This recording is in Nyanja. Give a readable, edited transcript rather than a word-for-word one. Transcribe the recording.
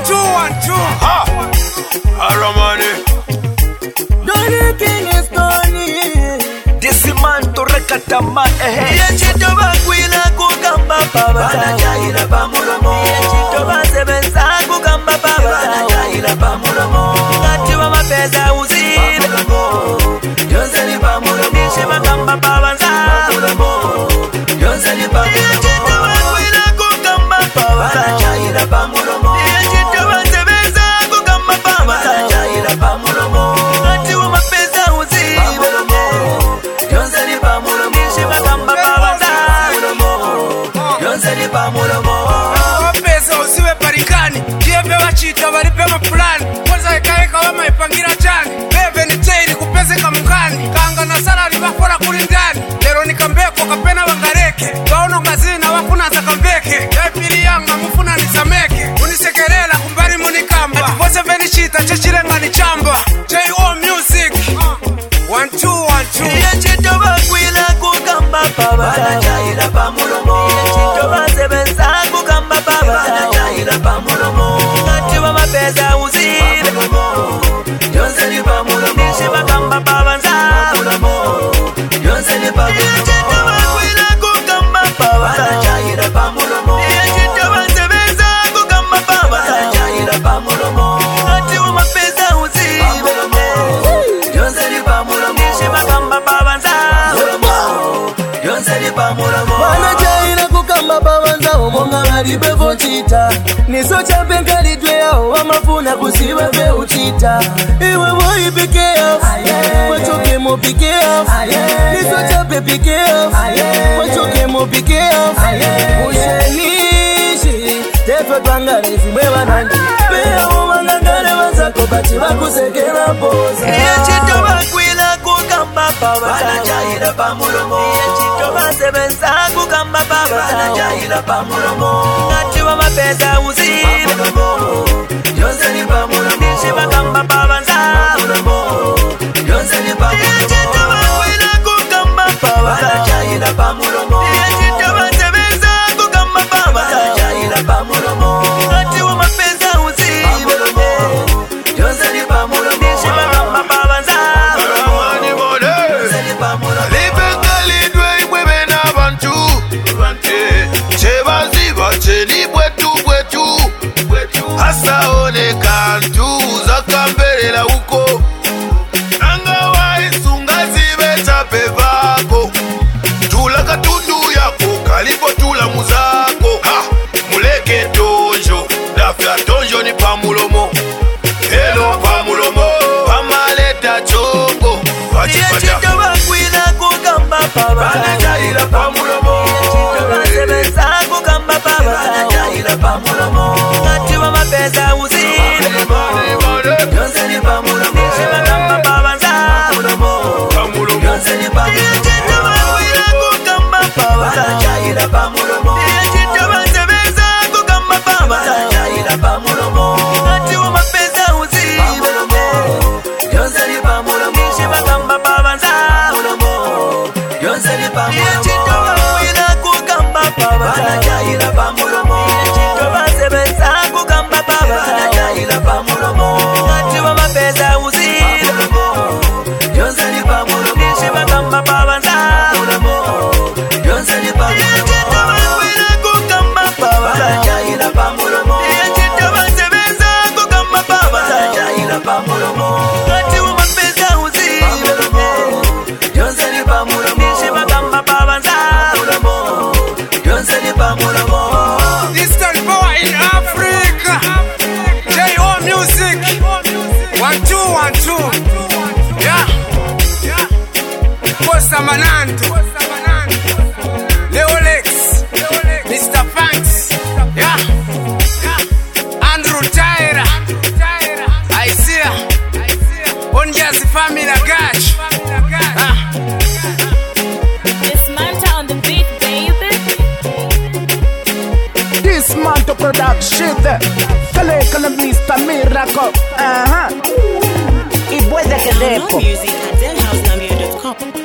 212. Aramani. Donny King is Donny. Desimanto rekatama Yechito bakwila kugamba baba Banajayira bamulomo Yechito basebenza kugamba baba Banajayira bamulomo Ngati wa mapeza uzile Bamulomo Yonzeli bamulomo Nishe bagamba baba nza Bamulomo Yonzeli bamulomo Yechito bakwila kugamba baba Banajayira bamulomo Yechito basebenza kugamba baba Banajayira bamulomo Ngati wa mapeza uzile Bamulomo Yonzeli bamulomo Nishe bagamba baba nza Yonzeli bamulomo Wapesa usiwe parikani. Kiebe wachita walipe mapulani. Kwanza ekaeka wama ipangira chani. Bebe ni chairi kupeze kamukani. Kanga na salari wakora kulindani. Lero nikambeko kapena wangareke. Gaono ngazina wakuna za kambeke. Epili yanga mufuna nisameke. Unisekerela kumbari munikamba. Atipose veni chita chachirenga ni chamba. J.O. Music 1212. Yechito bakwila kugamba baba Banajayira bamulomo Yechito basebenza kugamba baba Banajayira bamulomo Ngati wa mapeza uzile Bamulomo Yonzeli bamulomo Nishe bagamba baba nza Bamulomo Yonzeli bamulomo Yechito bakwila kugamba baba Banajayira bamulomo Yechito basebenza kugamba baba Banajayira bamulomo Ngati wa mapeza uzile Bamulomo Yonzeli bamulomo Nishe bagamba baba nza Yonzeli bamulomo Banajayira kugamba baba nza Omonga balibevo chita Niso chape nkalidwe yao Wamafuna kusiwe ve uchita Iwe woi pike yao Wachoke mo pike yao Niso chape pike yao Wachoke mo pike yao Ushenishi Tefe twangare zimwe wanangi Pea umangangare wazako Bachi wakusekera poza Yechito bakwila kugamba baba Banajayira bamulomo Yechito basebenza kugamba baba Banajayira bamulomo Ngati wa mapeza uzile Bamulomo Yonzeli bamulomo Nishe bagamba baba nza Bamulomo Yonzeli bamulomo Yechito bakwila kugamba baba Banajayira bamulomo Yechito basebenza kugamba baba Banajayira bamulomo Ngati wa mapeza uzile Bamulomo Yonzeli bamulomo Nishe bagamba baba nza Aramani mode. Yonzeli bamulomo Libengalidwe ibwebe n'abantu. Chebaziba cheni bwetu bwetu. Hasaone kantu zakambelela huko. Nanga waisunga zibe chape vako. Tula katundu yako kalipo tula muzako. Ha, muleke tonjo. Dafya tonjo ni pamulomo. Hello pamulomo. Pamaleta chongo. Wachipata. Yechito bakwila kugamba baba Banajayira bamulomo Yechito basebenza kugamba baba Banajayira bamulomo Ngati wa mapeza uzile Yonzeli bamulomo Nishe bagamba baba nza Yonzeli bamulomo Yechito bakwila kugamba baba Banajayira bamulomo Yechito basebenza kugamba baba Banajayira bamulomo Ngati wa mapeza uzile Yonzeli bamulomo Nishe bagamba baba nza Yonzeli bamulomo Yechito bakwila kugamba baba Banajayira bamulomo Yechito basebenza kugamba baba Banajayira bamulomo Ngati wa mapeza uzile Yonzeli bamulomo Nishe bagamba baba nza Yonzeli bamulomo Yechito bakwila kugamba baba Banajayira bamulomo Yechito basebenza kugamba baba Banajayira bamulomo Ngati wa mapeza uzile Yonzeli bamulomo Nishe bagamba baba nza Yonzeli bamulomo Eastern power in Africa. J.O. Music 1212. Yeah. Costa Mananto. Leolex. Mr. Fanks. Yeah. Andrew Tyra. Isaiah. Onja's family Gach. Dismantle on the beat, baby. Dismantle production. Kale Mr. Miracle. Ibweze Download music at denhousegambia.com.